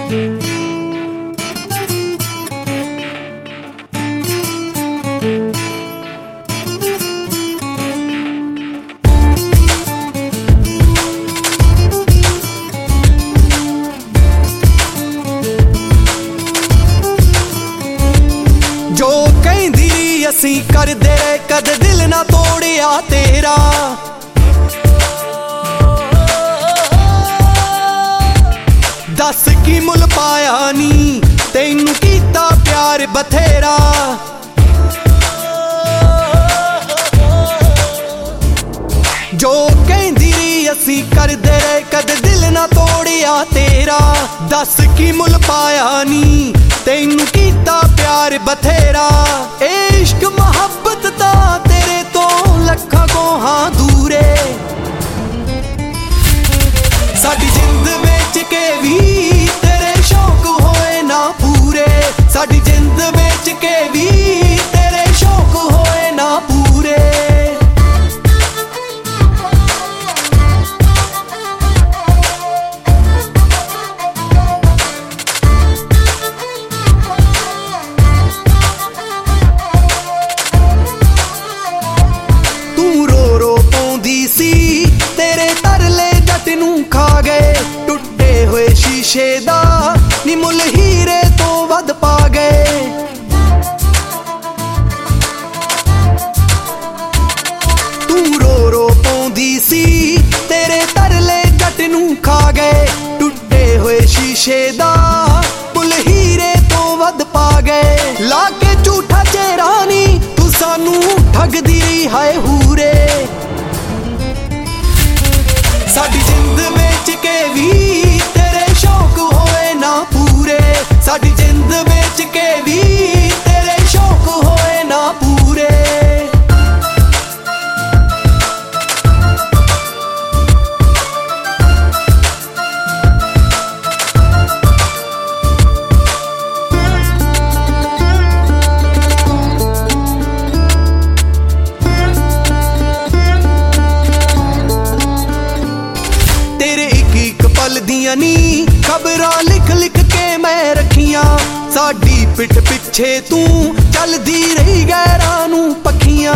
जो कहंदी असी करदे कद दिल ना तोड़िया तेरा। दस की मुल पाया नी तैनू कीता प्यार बथेरा। जो कहंदी असी करदे कद दिल ना तोड़िया तेरा। दस की मुल पाया नी तैनू कीता प्यार बथेरा। इश्क मोहब्बत दा तेरे तो लखां कोहां दूरे। साडी जिंद बेच के भी तेरे शौक होए ना पूरे। साडी जिंद बेच के भी तेरे शौक होए ना पूरे। तेरे तरले जट नू खा गए टुटे हुए शीशे दा नी मुल हीरे तो वध पा गए। तू रो रो पौंदी सी तेरे तरले जट नू खा गए टुटे हुए शीशे दा मुल हीरे तो वध पा गए। लाके झूठा चेहरा नी तू सानू ठगदी रही हाय हूरे। साडी जिंद बेच के भी तेरे शौक होए ना पूरे। साडी जिंद बेच के भी तेरे शौक होए ना पूरे। दियां नी खबरां लिख लिख के मैं रखियां। साडी पिठ पिछे तू चलदी रही गैरां नू पखियां।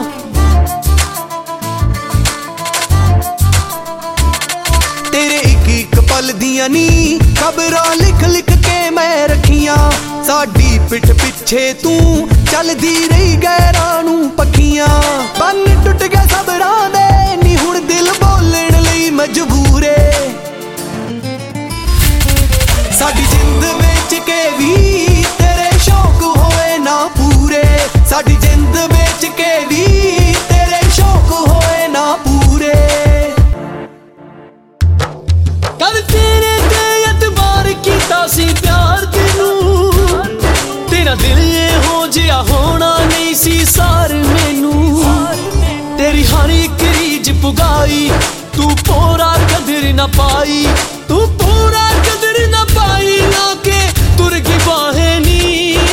तेरे एक पल दियां नी खबरां लिख लिख के मैं रखियां। साडी पिठ पिछे तू चलदी रही गैरां नू पखियां। बन टुट गए सबरां दे नी हुण दिल बोलण लई मजबूरे। साडी जिंद बेच के भी तेरे शौक होए ना पूरे। साडी जिंद बेच के भी तेरे शौक होए ना पूरे। कल तेरे ते एतबार कीता सी प्यार तेनू। तेरा दिल हो जिहा होना नहीं सी सार मैनू। तेरी हर एक रीज पुगाई तू पूरा कदर ना पाई। तू पूरा कदर ना पाई लाके तुर की बाहें नी।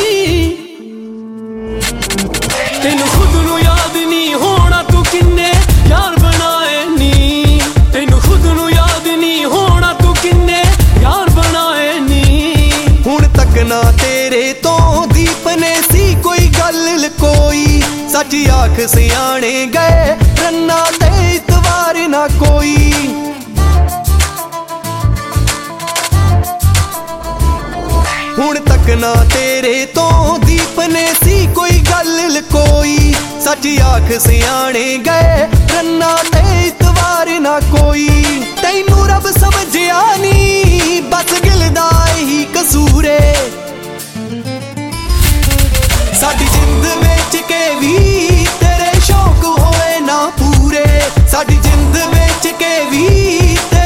तेनू खुद नू याद नहीं होना तू किन्ने यार बनाए नी। तेनू खुद नू याद नहीं होना तू किन्ने यार बनाए नी। हुण तक ना तेरे तो दीपने सी कोई गल लकोई। सच आख सियाणे गए रन्ना ते इतवार ना कोई। हुण तक ना तेरे तो दीपने सी कोई गल लकोई। सच आख सियाणे गए रन्ना ते इतवार ना कोई। तैनू रब समझिया नी बस गिलदा ही कसूरे। साडी जिंद बेच के भी तेरे शौक होए ना पूरे। साडी जिंद बेच के भी